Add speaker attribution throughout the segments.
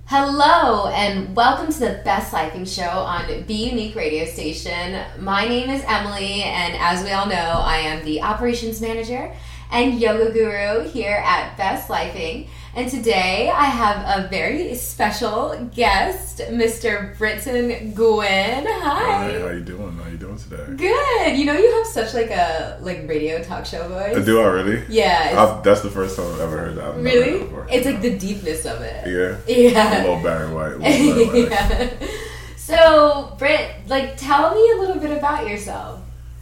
Speaker 1: Hello and welcome to the Best Lifing Show on Be Unique Radio Station. My name is Emily, and as we all know, I am the operations manager and yoga guru here at Best Lifing. And today I have a very special guest, Mr. Britton Gwynn. Hi.
Speaker 2: Hi, how you doing? How you doing today?
Speaker 1: Good. You know, you have such a radio talk show voice.
Speaker 2: Do I really?
Speaker 1: Yeah.
Speaker 2: That's the first time I've ever heard that.
Speaker 1: Really? It's like the deepness of it.
Speaker 2: Yeah?
Speaker 1: Yeah.
Speaker 2: A little Barry White.
Speaker 1: Yeah. So, Britt, tell me a little bit about yourself.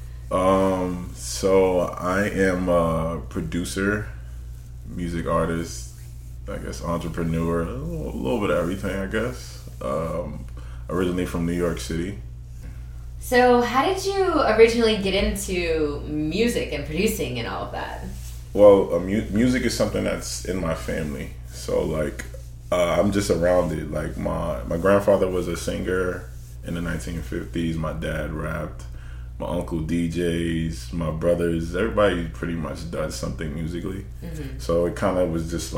Speaker 2: So I am a producer, music artist, I guess entrepreneur, a little bit of everything, I guess. Originally from New York City.
Speaker 1: So how did you originally get into music and producing and all of that?
Speaker 2: Well, music is something that's in my family. So I'm just around it. Like my grandfather was a singer in the 1950s. My dad rapped. My uncle DJs. My brothers. Everybody pretty much does something musically. Mm-hmm. So it kind of was just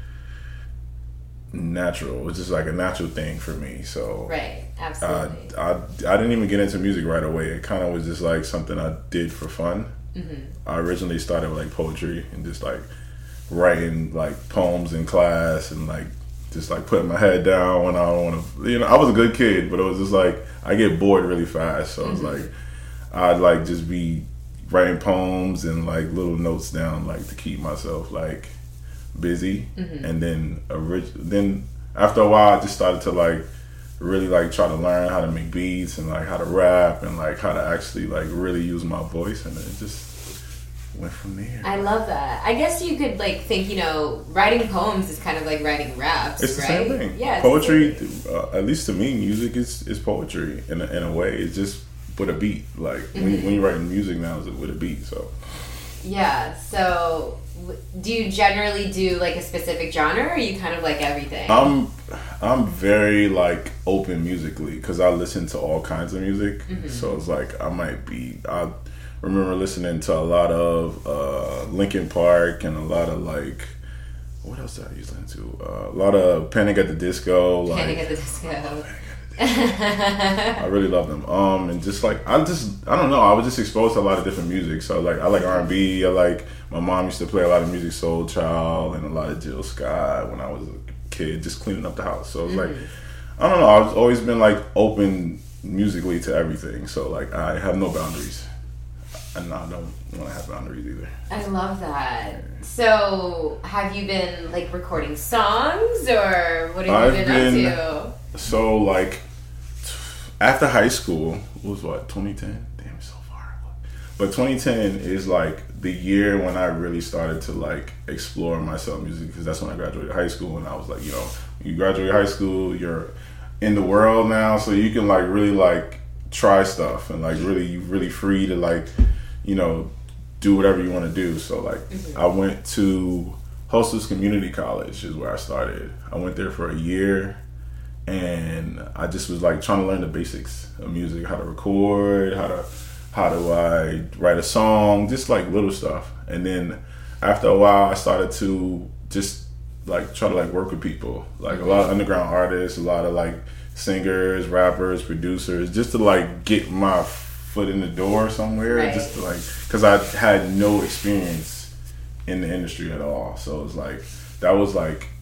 Speaker 2: natural. It was just a natural thing for me. So
Speaker 1: right, absolutely.
Speaker 2: I didn't even get into music right away. It kind of was just something I did for fun. Mm-hmm. I originally started with poetry and just writing poems in class and just putting my head down when I don't want to. I was a good kid, but it was just I get bored really fast. So
Speaker 1: mm-hmm.
Speaker 2: It's I'd just be writing poems and little notes down to keep myself busy. Mm-hmm. And then after a while I just started to really try to learn how to make beats and how to rap and how to actually really use my voice, and it just went from there.
Speaker 1: I love that. I guess you could think writing poems is kind of like writing raps.
Speaker 2: It's the
Speaker 1: right?
Speaker 2: same thing.
Speaker 1: Yeah,
Speaker 2: poetry at least to me, music is poetry in a way. It's just with a beat.
Speaker 1: Mm-hmm.
Speaker 2: when you're writing music now, it's with a beat. So
Speaker 1: yeah. So do you generally do a specific genre, or are you kind of everything?
Speaker 2: I'm very open musically because I listen to all kinds of music. Mm-hmm. So it's I remember listening to a lot of Linkin Park and a lot of what else did I used to listen to? A lot of Panic at the Disco.
Speaker 1: Panic at the Disco.
Speaker 2: I really love them. And just I don't know. I was just exposed to a lot of different music. So I like R&B. My mom used to play a lot of music, Soul Child, and a lot of Jill Scott when I was a kid, just cleaning up the house. So it's I don't know. I've always been open musically to everything. So I have no boundaries. And I don't want to have boundaries either.
Speaker 1: I love that. So have you been recording songs, or what have you been up to?
Speaker 2: So after high school, it was 2010? Damn, it's so far. But 2010 is the year when I really started to explore myself music, because that's when I graduated high school, and I was you graduate high school, you're in the world now, so you can really try stuff and you're really free to do whatever you want to do. So mm-hmm. I went to Hostess Community College is where I started. I went there for a year. And I just was trying to learn the basics of music, how to record, how do I write a song, just little stuff. And then after a while, I started to just try to work with people, a lot of underground artists, a lot of singers, rappers, producers, just to get my foot in the door somewhere, right. Just to because I had no experience in the industry at all. So it was that was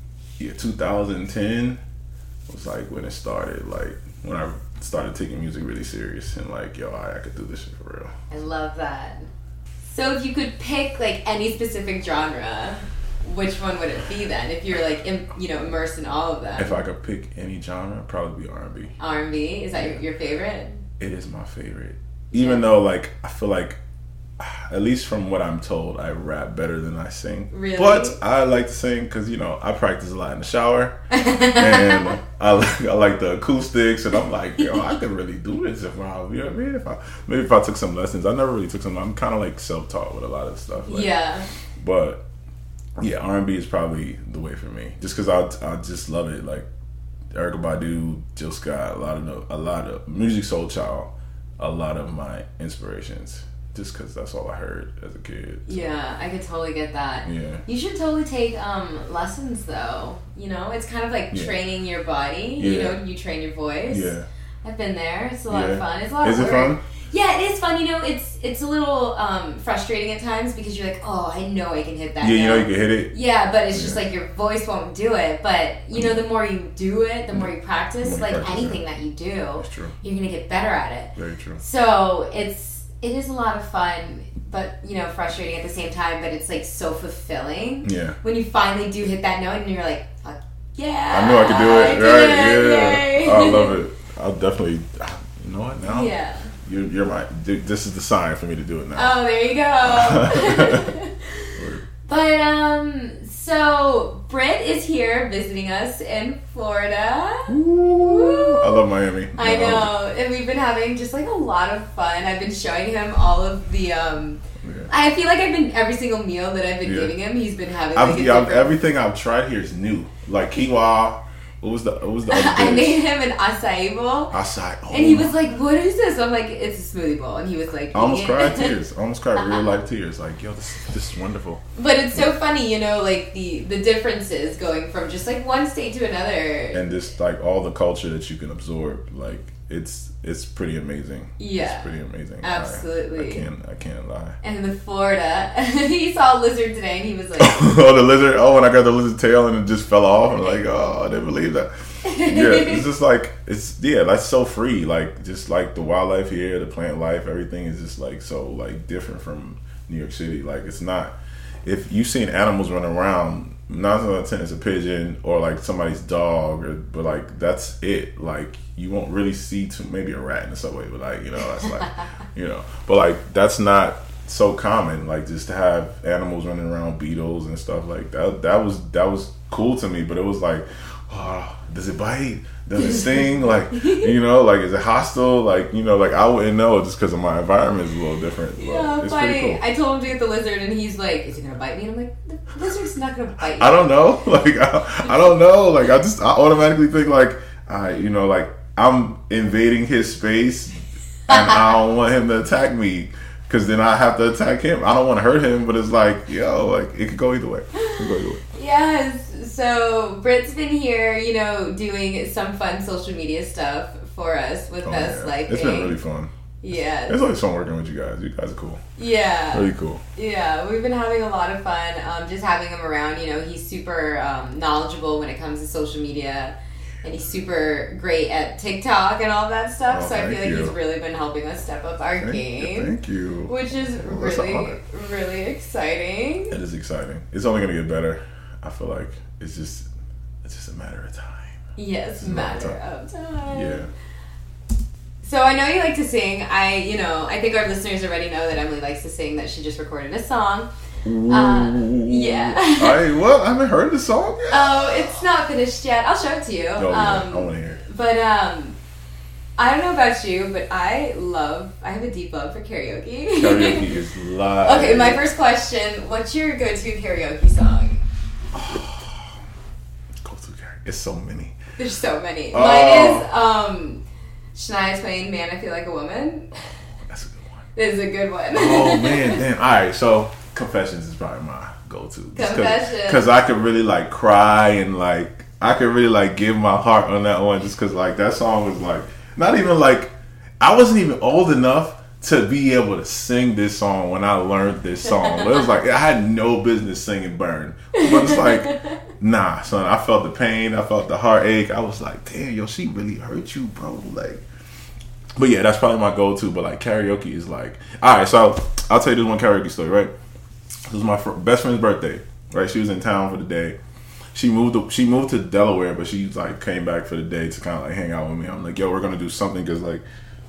Speaker 2: 2010. Was when it started, when I started taking music really serious and I could do this shit for real.
Speaker 1: I love that. So if you could pick any specific genre, which one would it be then? If you're immersed in all of them.
Speaker 2: If I could pick any genre, it'd probably be R&B.
Speaker 1: R&B? Is that your favorite?
Speaker 2: It is my favorite. Even though I feel at least from what I'm told, I rap better than I sing.
Speaker 1: Really?
Speaker 2: But I like to sing because, I practice a lot in the shower. And I like the acoustics. And I'm I could really do this if I, you know what I mean? Maybe if I took some lessons. I never really took some. I'm kind of self-taught with a lot of stuff.
Speaker 1: Yeah.
Speaker 2: But, yeah, R&B is probably the way for me. Just because I just love it. Erykah Badu, Jill Scott, a lot of Music Soul Child, a lot of my inspirations just because that's all I heard as a kid. So.
Speaker 1: Yeah, I could totally get that.
Speaker 2: Yeah.
Speaker 1: You should totally take lessons though. You know, it's kind of like training your body.
Speaker 2: Yeah.
Speaker 1: You know, you train your voice.
Speaker 2: Yeah.
Speaker 1: I've been there. It's a lot of fun. It's a lot
Speaker 2: of work. Is it fun?
Speaker 1: Yeah, it is fun. You know, it's a little frustrating at times because you're like, oh, I know I can hit that.
Speaker 2: Yeah, you know you can hit it.
Speaker 1: Yeah, but it's just like your voice won't do it. But you know, the more you do it, the more you practice. Like anything that you do,
Speaker 2: that's true.
Speaker 1: You're gonna get better at it.
Speaker 2: Very true.
Speaker 1: So it is a lot of fun, but you know, frustrating at the same time. But it's like so fulfilling.
Speaker 2: Yeah.
Speaker 1: When you finally do hit that note, and you're like, fuck yeah,
Speaker 2: I knew I could do it. Right? Yeah.
Speaker 1: Yay.
Speaker 2: I love it. I'll definitely. You know what now?
Speaker 1: Yeah.
Speaker 2: You're my. This is the sign for me to do it now.
Speaker 1: Oh, there you go. But so Britt is here visiting us in Florida.
Speaker 2: Ooh. I love Miami.
Speaker 1: I know, and we've been having just like a lot of fun. I've been showing him all of the. I feel like every single meal that I've been giving him, he's been having. Like,
Speaker 2: everything I've tried here is new. Like quinoa. What was the other dish?
Speaker 1: I made him an acai bowl.
Speaker 2: Acai. Oh.
Speaker 1: And he was like, what is this? I'm like, it's a smoothie bowl. And he was like,
Speaker 2: I almost cried tears. I almost cried real life tears. Like, yo, this is wonderful.
Speaker 1: But it's so funny, you know, like the differences going from just like one state to another.
Speaker 2: And just like all the culture that you can absorb. Like, it's pretty amazing.
Speaker 1: Yeah.
Speaker 2: It's pretty amazing.
Speaker 1: Absolutely.
Speaker 2: I can't lie.
Speaker 1: And in Florida, he saw a lizard today and he was like...
Speaker 2: oh, the lizard. Oh, when I got the lizard tail and it just fell off. I'm like, oh, I didn't believe that. Yeah, it's just like, that's so free. Like, just like the wildlife here, the plant life, everything is just like so like different from New York City. Like, it's not... If you've seen animals running around, 9 times out of 10 it's a pigeon or like somebody's dog, but like that's it. Like you won't really see maybe a rat in the subway, but like, you know, that's like, you know, but like that's not so common. Like just to have animals running around, beetles and stuff like that. That was cool to me, but it was like, oh, does it bite? Does it sting? Like, you know, like, is it hostile? Like, you know, like, I wouldn't know just because of my environment is a little different.
Speaker 1: Yeah,
Speaker 2: it's
Speaker 1: funny.
Speaker 2: Pretty cool.
Speaker 1: I told him to get the lizard, and he's like, is he going to bite me? And I'm like, the lizard's not going to bite you.
Speaker 2: I don't know. Like, I don't know. Like, I automatically think, like, you know, like, I'm invading his space, and I don't want him to attack me, because then I have to attack him. I don't want to hurt him, but it's like, yo, like, it could go either way.
Speaker 1: Yes. So Britt's been here, you know, doing some fun social media stuff for us with Best Lifing.
Speaker 2: It's been really fun.
Speaker 1: Yeah.
Speaker 2: It's always fun working with you guys. You guys are cool.
Speaker 1: Yeah.
Speaker 2: Really cool.
Speaker 1: Yeah, we've been having a lot of fun just having him around. You know, he's super knowledgeable when it comes to social media. And he's super great at TikTok and all that stuff. So I feel like he's really been helping us step up our game.
Speaker 2: Thank you.
Speaker 1: Which is really exciting.
Speaker 2: It is exciting. It's only going to get better. I feel like it's just a matter of time.
Speaker 1: Yes, matter of time.
Speaker 2: Yeah.
Speaker 1: So I know you like to sing. I think our listeners already know that Emily likes to sing, that she just recorded a song. Yeah.
Speaker 2: I haven't heard the song yet.
Speaker 1: Oh, it's not finished yet. I'll show it to you.
Speaker 2: Oh, yeah. I want to hear it.
Speaker 1: But I don't know about you, but I have a deep love for karaoke.
Speaker 2: Karaoke is live.
Speaker 1: Okay, my first question, what's your go-to karaoke song?
Speaker 2: Go-to karaoke. It's so many.
Speaker 1: There's so many. Mine is Shania Twain, Man, I Feel Like a Woman.
Speaker 2: That's a good one.
Speaker 1: It is a good one.
Speaker 2: Oh, man, damn. All right, so Confessions is probably my go-to.
Speaker 1: Confessions.
Speaker 2: Because I could really, like, cry and, like, I could really, like, give my heart on that one just because, like, that song was, like, not even, like, I wasn't even old enough to be able to sing this song when I learned this song. But it was, like, I had no business singing Burn. But it's, like, nah, son, I felt the pain. I felt the heartache. I was like, damn, yo, she really hurt you, bro. Like, but, yeah, that's probably my go-to. But, like, karaoke is, like, all right, so I'll tell you this one karaoke story, right? It was my best friend's birthday, right? She was in town for the day. She moved to Delaware, but she like came back for the day to kind of like hang out with me. I'm like, yo, we're gonna do something because like,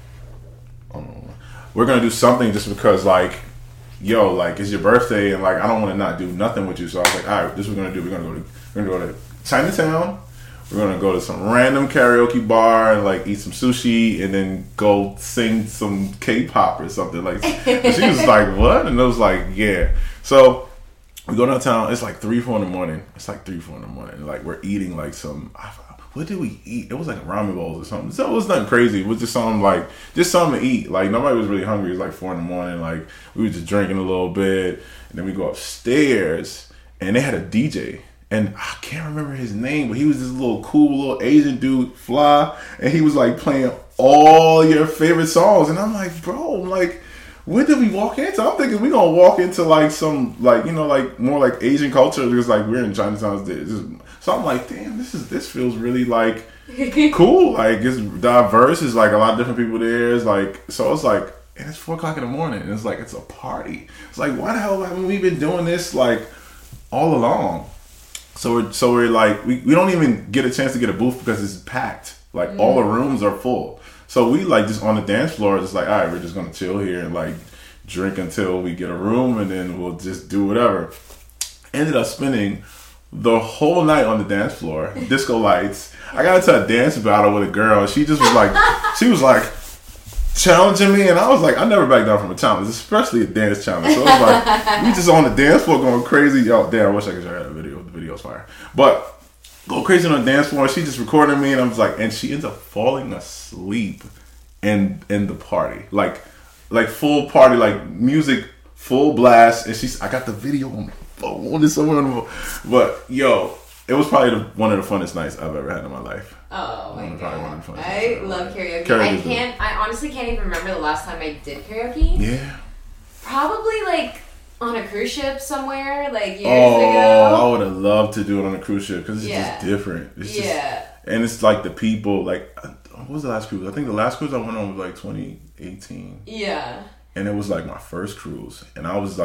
Speaker 2: we're gonna do something just because like, yo, like it's your birthday and like I don't want to not do nothing with you. So I was like, all right, this is what we're gonna do. We're gonna go to Chinatown. We're gonna go to some random karaoke bar and like eat some sushi and then go sing some K-pop or something. Like, and she was like, what? And I was like, yeah. So we go downtown. It's like 3-4 in the morning. Like we're eating like some. what did we eat? It was like ramen bowls or something. So it was nothing crazy. It was just something to eat. Like nobody was really hungry. It was like 4 a.m. Like we were just drinking a little bit, and then we go upstairs, and they had a DJ. And I can't remember his name, but he was this little cool little Asian dude, fly, and he was like playing all your favorite songs. And I'm like, bro, like, where did we walk into? I'm thinking we gonna walk into like some like, you know, like more like Asian culture because like we're in Chinatown. So I'm like, damn, this feels really like cool. Like it's diverse. It's like a lot of different people there. It's like, so it's like, and it's 4 o'clock in the morning. And it's like, it's a party. It's like, why the hell haven't we been doing this like all along? So we're like, we don't even get a chance to get a booth because it's packed. Like all the rooms are full. So we like just on the dance floor, it's like, all right, we're just gonna chill here and like drink until we get a room, and then we'll just do whatever. Ended up spending the whole night on the dance floor, disco lights. I got into a dance battle with a girl, and she was like challenging me, and I was like, I never back down from a challenge, especially a dance challenge. So it was like we just on the dance floor going crazy. Yo, damn, I wish I could show you that video. The video's fire, but. Go crazy on the dance floor. She just recorded me, and I was like, and she ends up falling asleep in the party, like full party, like music full blast. And I got the video on my phone. It's somewhere on the phone. But yo, it was probably one of the funnest nights I've ever had in my life.
Speaker 1: Oh my god, I love karaoke. I honestly can't even remember the last time I did karaoke.
Speaker 2: Yeah,
Speaker 1: probably like. On a cruise ship somewhere, like years ago.
Speaker 2: I would have loved to do it on a cruise ship because it's just different. It's just, and it's like the people, like, what was the last cruise? I think the last cruise I went on was like 2018.
Speaker 1: Yeah.
Speaker 2: And it was like my first cruise. And I was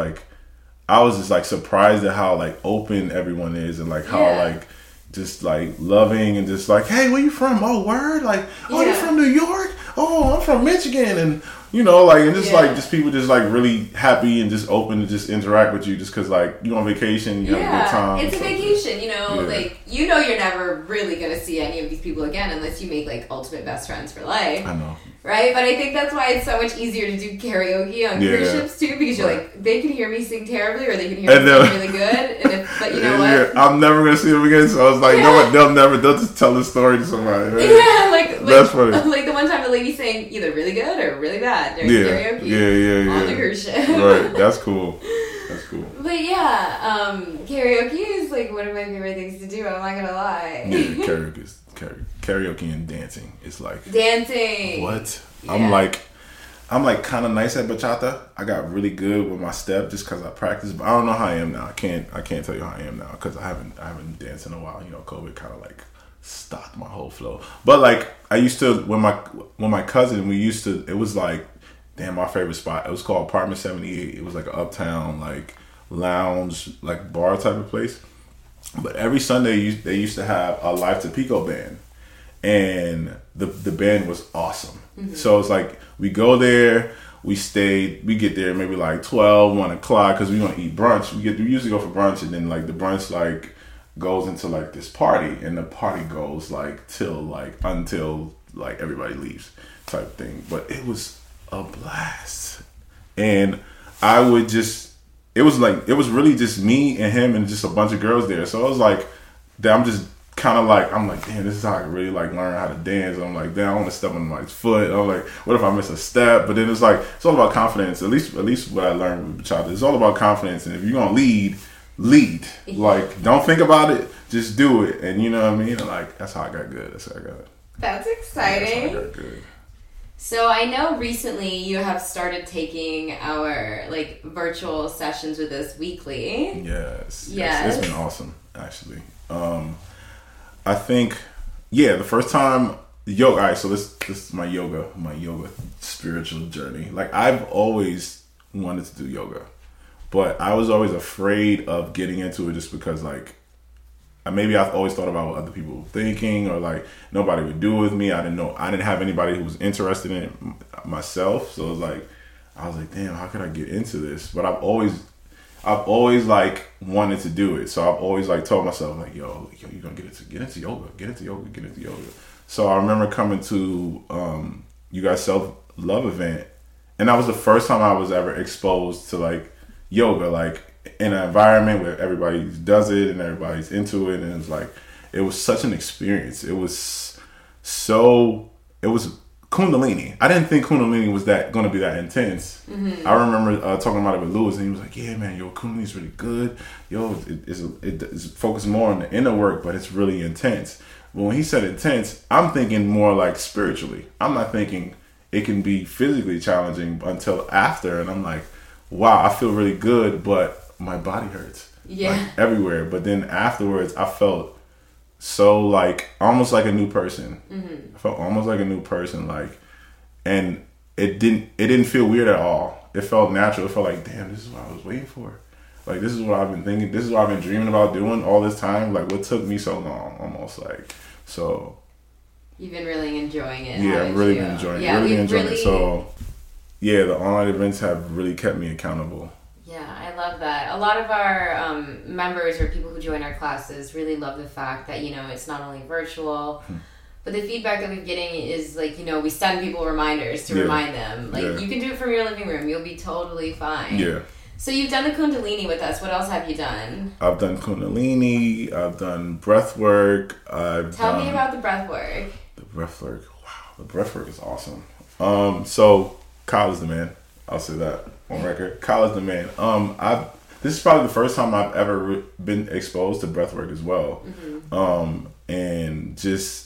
Speaker 2: just like surprised at how like open everyone is and like how like just like loving and just like, hey, where you from? Oh, word? Like, oh, you from New York? Oh, I'm from Michigan. And you know, like, and just like, just people just like really happy and just open to just interact with you just because like you're on vacation, you have a good time.
Speaker 1: It's a vacation, you know, like, you know, you're never really going to see any of these people again unless you make like ultimate best friends for life.
Speaker 2: I know.
Speaker 1: Right? But I think that's why it's so much easier to do karaoke on cruise ships too, because you're like, they can hear me sing terribly or they can hear me sing really good. But you know what?
Speaker 2: I'm never going to see them again. So I was like, no, they'll just tell the story to somebody. Right?
Speaker 1: Yeah, like
Speaker 2: that's funny.
Speaker 1: Like the one time the lady sang either really good or really bad during karaoke on the cruise ship.
Speaker 2: Right, that's cool. That's cool.
Speaker 1: But yeah, karaoke is like one of my favorite things to do. I'm not gonna lie.
Speaker 2: Yeah, karaoke and dancing. It's like
Speaker 1: dancing.
Speaker 2: What? Yeah. I'm like kind of nice at bachata. I got really good with my step just because I practiced. But I don't know how I am now. I can't tell you how I am now because I haven't danced in a while. You know, COVID kind of like stopped my whole flow. But like I used to when my cousin it was like. Damn, my favorite spot. It was called Apartment 78. It was like an uptown, like, lounge, like, bar type of place. But every Sunday, they used to have a Live to Pico band. And the band was awesome. Mm-hmm. So it's like, we go there, we get there maybe like 12, 1 o'clock, because we want to eat brunch. We usually go for brunch, and then, like, the brunch, like, goes into, like, this party. And the party goes, like, until, like, everybody leaves type thing. But it was a blast. And I would just it was really just me and him and just a bunch of girls there. So it was like I'm just kind of like I'm like, damn, this is how I really like learn how to dance. I'm like, damn, I want to step on my foot. I'm like, what if I miss a step? But then it's like it's all about confidence. At least what I learned with bachata, it's all about confidence. And if you're gonna lead like don't think about it, just do it. And you know what I mean? And like that's how I got good.
Speaker 1: That's exciting.
Speaker 2: That's how I got good.
Speaker 1: So I know recently you have started taking our like virtual sessions with us weekly.
Speaker 2: Yes. It's been awesome, actually. I think, the first time yoga. All right, so this is my yoga spiritual journey. Like I've always wanted to do yoga, but I was always afraid of getting into it just because like. Maybe I've always thought about what other people were thinking, or like nobody would do it with me. I didn't have anybody who was interested in it myself. So it was like, I was like, damn, how could I get into this? But I've always like wanted to do it. So I've always like told myself like, yo, you're gonna get into yoga. So I remember coming to you guys' self-love event, and that was the first time I was ever exposed to like yoga, like in an environment where everybody does it and everybody's into it, and it's like it was such an experience. It was Kundalini. I didn't think Kundalini was going to be that intense. Mm-hmm. I remember talking about it with Lewis, and he was like, "Yeah, man, Kundalini's really good. It's focused more on the inner work, but it's really intense." But when he said intense, I'm thinking more like spiritually. I'm not thinking it can be physically challenging until after, and I'm like, "Wow, I feel really good, but my body hurts, everywhere." But then afterwards, I felt so like almost like a new person. Mm-hmm. I felt almost like a new person, and it didn't feel weird at all. It felt natural. It felt like, damn, this is what I was waiting for. Like, this is what I've been thinking. This is what I've been dreaming about doing all this time. Like, what took me so long, almost like. So.
Speaker 1: You've been really enjoying it.
Speaker 2: Yeah, I've really been enjoying it. Really enjoying it. So, yeah, the online events have really kept me accountable.
Speaker 1: Yeah, I love that. A lot of our members or people who join our classes really love the fact that, it's not only virtual, but the feedback that we're getting is like, we send people reminders to remind them. Like, you can do it from your living room. You'll be totally fine. Yeah. So you've done the Kundalini with us. What else have you done? I've done
Speaker 2: Kundalini. I've done breath work.
Speaker 1: Tell me about the breath work.
Speaker 2: The breath work. Wow. The breath work is awesome. So Kyle is the man. I'll say that on record. Kyle is the man. This is probably the first time I've ever been exposed to breath work as well. Mm-hmm. Just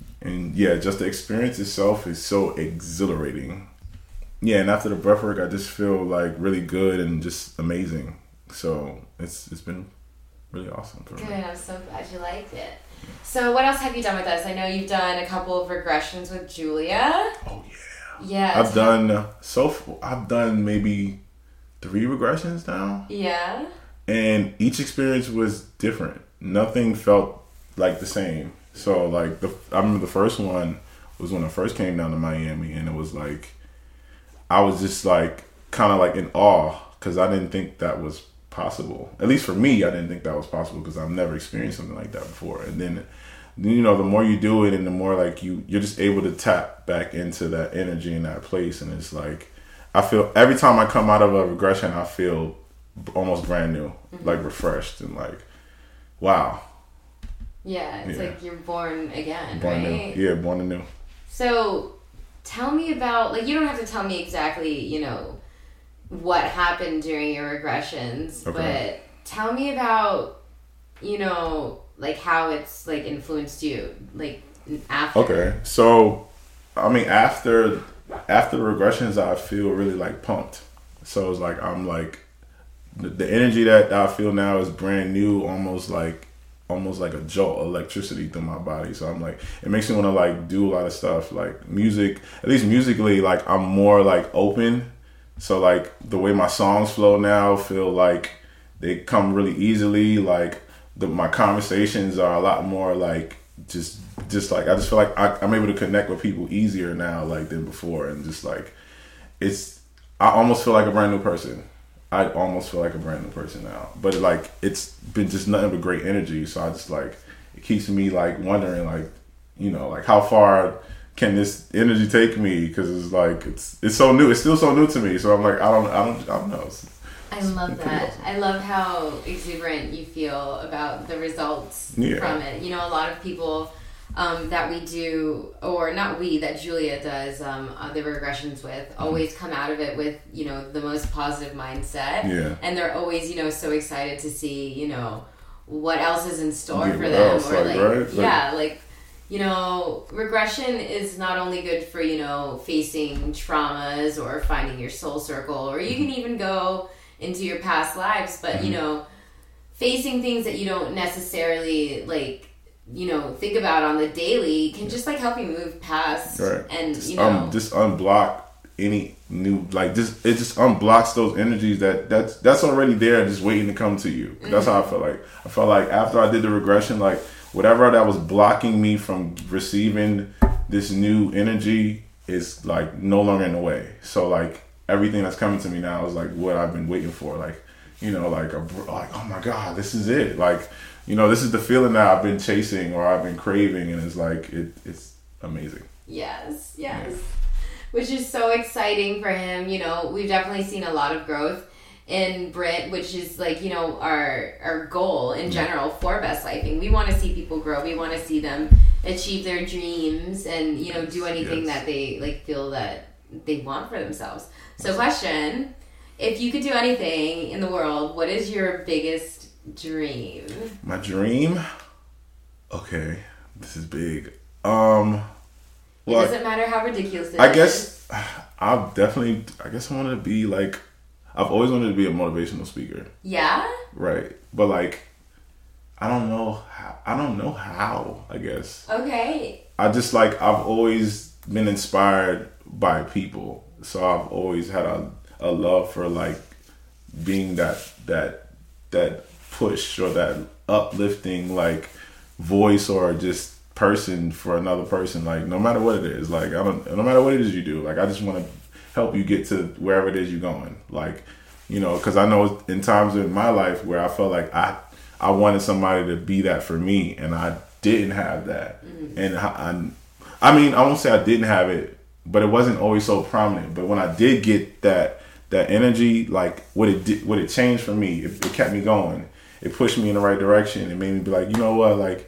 Speaker 2: the experience itself is so exhilarating. Yeah, and after the breath work, I just feel like really good and just amazing. So it's been really awesome for me.
Speaker 1: Good, I'm so glad you liked it. So what else have you done with us? I know you've done a couple of regressions with Julia.
Speaker 2: Oh yeah. Yeah. I've done maybe 3 regressions now.
Speaker 1: Yeah.
Speaker 2: And each experience was different. Nothing felt like the same. So like I remember the first one was when I first came down to Miami, and it was like I was just like kind of like in awe because I didn't think that was possible. At least for me, I didn't think that was possible because I've never experienced something like that before. And then, the more you do it and the more like you're just able to tap back into that energy in that place. And it's like, I feel every time I come out of a regression, I feel almost brand new, like refreshed and like, wow.
Speaker 1: Yeah, it's like you're born again,
Speaker 2: born
Speaker 1: right?
Speaker 2: New. Yeah, born anew.
Speaker 1: So tell me about, like, you don't have to tell me exactly, what happened during your regressions, but tell me about, like how it's like influenced you, like after.
Speaker 2: Okay, so I mean after the regressions, I feel really like pumped. So it's like I'm like the energy that I feel now is brand new, almost like a jolt of electricity through my body. So I'm like, it makes me want to like do a lot of stuff, like music, at least musically, like I'm more like open. So like the way my songs flow now feel like they come really easily. Like my conversations are a lot more like just like, I just feel like I'm able to connect with people easier now like than before. And just like, I almost feel like a brand new person. I almost feel like a brand new person now, but like it's been just nothing but great energy. So I just like, it keeps me like wondering like, like how far can this energy take me? Because it's like it's so new. It's still so new to me. So I'm like, I don't know.
Speaker 1: I love that. Awesome. I love how exuberant you feel about the results from it. A lot of people that we do, or not we, that Julia does the regressions with, always come out of it with, the most positive mindset. Yeah. And they're always, so excited to see, what else is in store for them. Or regression is not only good for, facing traumas or finding your soul circle, or you can even go into your past lives, but, facing things that you don't necessarily think about on the daily can just like help you move past and
Speaker 2: just unblock any new it just unblocks those energies that's already there just waiting to come to you. That's how I felt like. I felt like after I did the regression, like whatever that was blocking me from receiving this new energy is like no longer in the way. So like everything that's coming to me now is like what I've been waiting for. Like, like oh my God, this is it. Like, this is the feeling that I've been chasing or I've been craving, and it's like it's amazing.
Speaker 1: Yes. Yeah. Which is so exciting for him. We've definitely seen a lot of growth in Brit, which is like, you know, our goal in general for Best Lifing. We want to see people grow. We want to see them achieve their dreams and, you know, do anything that they like feel that they want for themselves. So question, if you could do anything in the world, what is your biggest dream?
Speaker 2: My dream? Okay, this is big. It
Speaker 1: doesn't matter how ridiculous it is.
Speaker 2: I guess I wanted to be like, I've always wanted to be a motivational speaker.
Speaker 1: Yeah?
Speaker 2: Right. But like, I don't know how, I guess.
Speaker 1: Okay.
Speaker 2: I've always been inspired by people. So I've always had a love for like being that push or that uplifting like voice or just person for another person. Like no matter what it is, like no matter what it is you do, like I just want to help you get to wherever it is you're going. Like, you know, because I know in times in my life where I felt like I wanted somebody to be that for me, and I didn't have that. Mm-hmm. And I mean, I won't say I didn't have it, but it wasn't always so prominent. But when I did get that energy, like what it changed for me, it kept me going. It pushed me in the right direction. It made me be like, you know what, like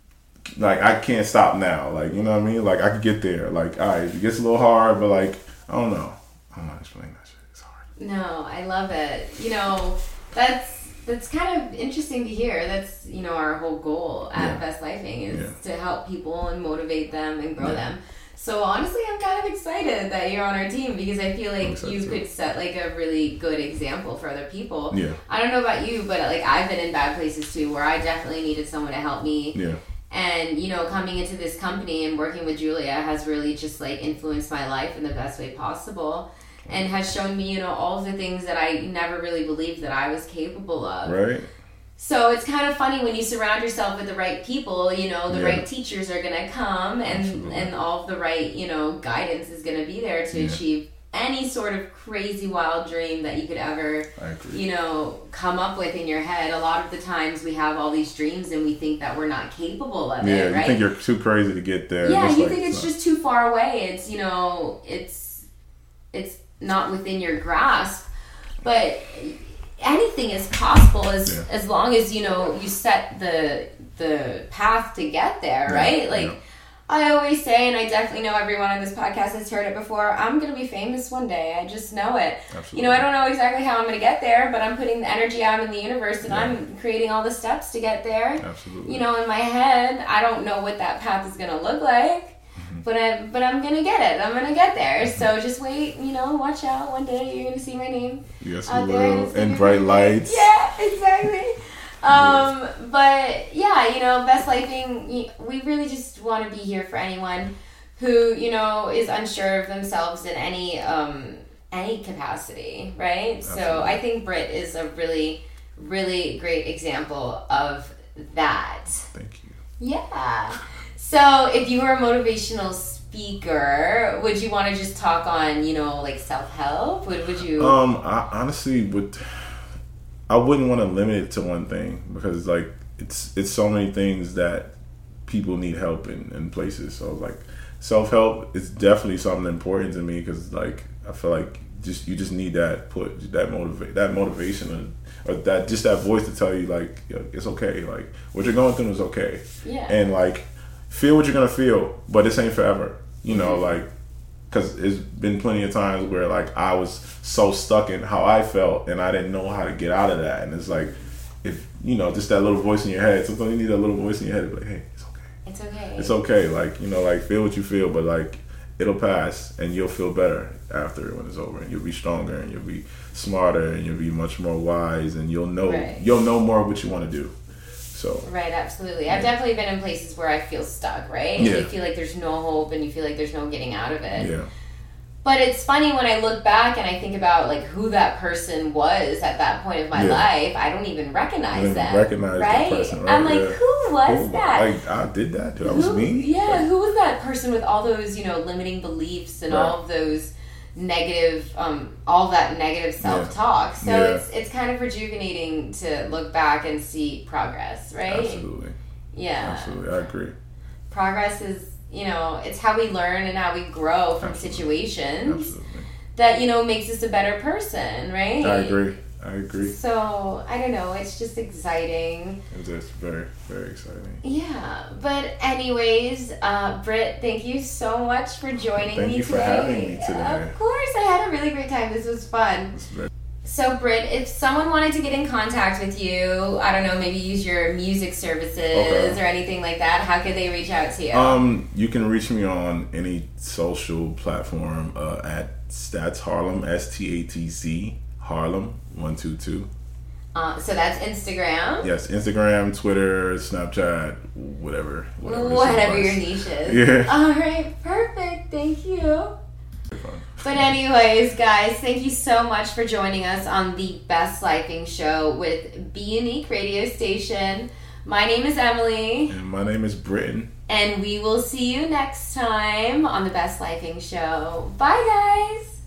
Speaker 2: I can't stop now. Like, you know what I mean? Like I could get there. Like, all right, it gets a little hard, but like, I don't know. I'm not explaining that shit. It's hard.
Speaker 1: No, I love it. You know, that's kind of interesting to hear. That's, you know, our whole goal at Best Lifing is to help people and motivate them and grow them. So honestly, I'm kind of excited that you're on our team because I feel like you could set like a really good example for other people. Yeah. I don't know about you, but like I've been in bad places too where I definitely needed someone to help me. Yeah. And, you know, coming into this company and working with Julia has really just, like, influenced my life in the best way possible and has shown me, you know, all the things that I never really believed that I was capable of. Right. So it's kind of funny when you surround yourself with the right people, you know, the right teachers are going to come and all of the right, you know, guidance is going to be there to achieve any sort of crazy wild dream that you could ever, you know, come up with in your head. A lot of the times we have all these dreams and we think that we're not capable of it, right?
Speaker 2: You think you're too crazy to get there.
Speaker 1: Yeah, you think it's just too far away. It's, you know, it's not within your grasp. But anything is possible as long as, you know, you set the path to get there, right? Like, I always say, and I definitely know everyone on this podcast has heard it before, I'm going to be famous one day. I just know it. Absolutely. You know, I don't know exactly how I'm going to get there, but I'm putting the energy out in the universe and I'm creating all the steps to get there. Absolutely. You know, in my head, I don't know what that path is going to look like, but I'm going to get it. I'm going to get there. So just wait, you know, watch out. One day you're going to see my name.
Speaker 2: Yes, you will. And bright lights.
Speaker 1: Yeah, exactly. But yeah, you know, Best Lifing, we really just want to be here for anyone who, you know, is unsure of themselves in any capacity, right? Absolutely. So I think Brit is a really, really great example of that.
Speaker 2: Thank you.
Speaker 1: Yeah. So if you were a motivational speaker, would you want to just talk on, you know, like self-help? Would you?
Speaker 2: I honestly would. I wouldn't want to limit it to one thing because like it's so many things that people need help in places. So like self-help is definitely something important to me because like I feel like you just need that motivation or that voice to tell you like, you know, it's okay. Like what you're going through is okay. Yeah. And like feel what you're gonna feel, but this ain't forever. You know, like. Because there's been plenty of times where, like, I was so stuck in how I felt and I didn't know how to get out of that. And it's like, if, you know, just that little voice in your head. Sometimes you need that little voice in your head to be like, hey, it's okay.
Speaker 1: It's okay.
Speaker 2: It's okay. Like, you know, like, feel what you feel, but, like, it'll pass and you'll feel better after when it's over. And you'll be stronger and you'll be smarter and you'll be much more wise and you'll know more what you want to do. So.
Speaker 1: Right, absolutely. I've definitely been in places where I feel stuck, right? And you feel like there's no hope and you feel like there's no getting out of it. Yeah. But it's funny when I look back and I think about like who that person was at that point of my life, I don't even recognize them. Right?
Speaker 2: Person, right?
Speaker 1: I'm like, who was that?
Speaker 2: Like, I did that. That was me.
Speaker 1: Yeah, who was that person with all those, you know, limiting beliefs and all of those negative, all that negative self-talk. So it's kind of rejuvenating to look back and see progress, right?
Speaker 2: Absolutely.
Speaker 1: Yeah.
Speaker 2: Absolutely, I agree.
Speaker 1: Progress is, you know, it's how we learn and how we grow from situations that, you know, makes us a better person, right?
Speaker 2: I agree. I agree.
Speaker 1: So, I don't know, it's just exciting.
Speaker 2: It's very, very exciting.
Speaker 1: Yeah, but anyways, Britt, thank you so much for joining me today.
Speaker 2: Thank you for having me today.
Speaker 1: Of course, I had a really great time. This was fun. So, Britt, if someone wanted to get in contact with you, I don't know, maybe use your music services or anything like that, how could they reach out to you?
Speaker 2: You can reach me on any social platform at Stats Harlem, STATZ Harlem 122.
Speaker 1: So that's Instagram.
Speaker 2: Yes, Instagram, Twitter, Snapchat, whatever
Speaker 1: your niche is.
Speaker 2: Yeah.
Speaker 1: All right, perfect. Thank you. But anyways, guys, thank you so much for joining us on the Best Lifing Show with Be Unique Radio Station. My name is Emily.
Speaker 2: And my name is Britton.
Speaker 1: And we will see you next time on the Best Lifing Show. Bye, guys.